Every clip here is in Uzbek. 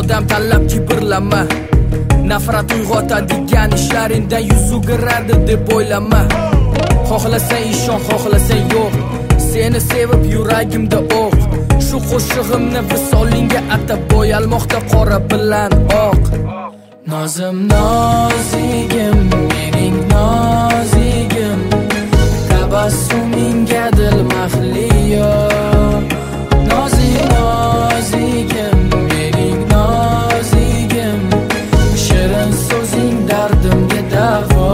odam tanlab kibrlama. Nafrat uyg'otadigan ishlaringdan yuz o'giradi deb o'ylama. Xohlasang ishon, xohlasang yo'q, seni sevib yuragimda o'q. Shu qo'shig'imni visolingga atab bo'yalmoqda qora bilan oq. Nozim nozigim, mening nozigim, tabassumingga dil mahliyo. Nozik nozigim, mening nozigim, shirin so'zing dardimga davo.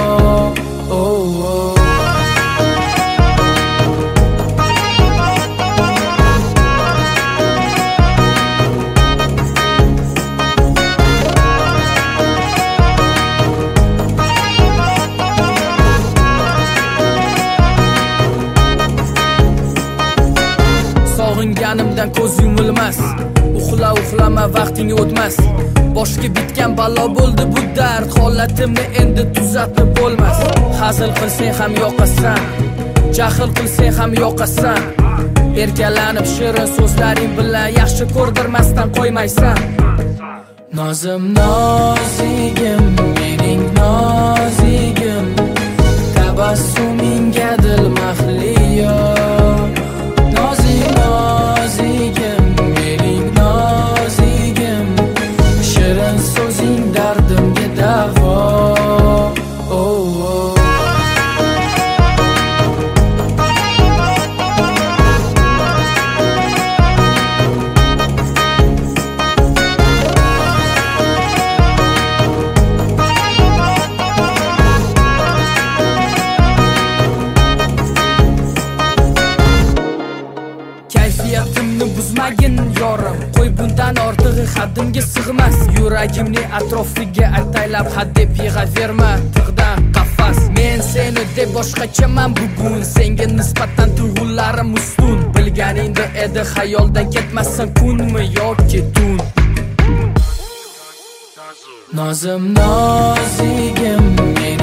Sog'inganimdan ko'z yumilmas, uxlama vaqting o'tmas. Boshga bitgan balo bo'ldi bu dard, holatimni endi tuzatib bo'lmas. Hazil qilsang ham yoqasan, jahl qilsang ham yoqasan. Erkalanib shirin so'zlaring bilan yaxshi ko'rdirmasdan qo'ymaysan. Nozim nozigim, mening nozigim, tabassumingga dil mahliyo. Nozik nozigim, mening nozigim, shirin so'zing dardimga davo. Kayfiyatimni buzmagin yorim, qo'y bundan ortig'i haddimga sig'mas. Yuragimni atrofiga ataylab haddeb yig'averma, tig'dan qafas. Men seni deb boshqachaman bugun, senga nisbatan tuyg'ularim ustun. Bilganingda edi xayoldan ketmasin kunmi yoki tun. Nozim nozigim,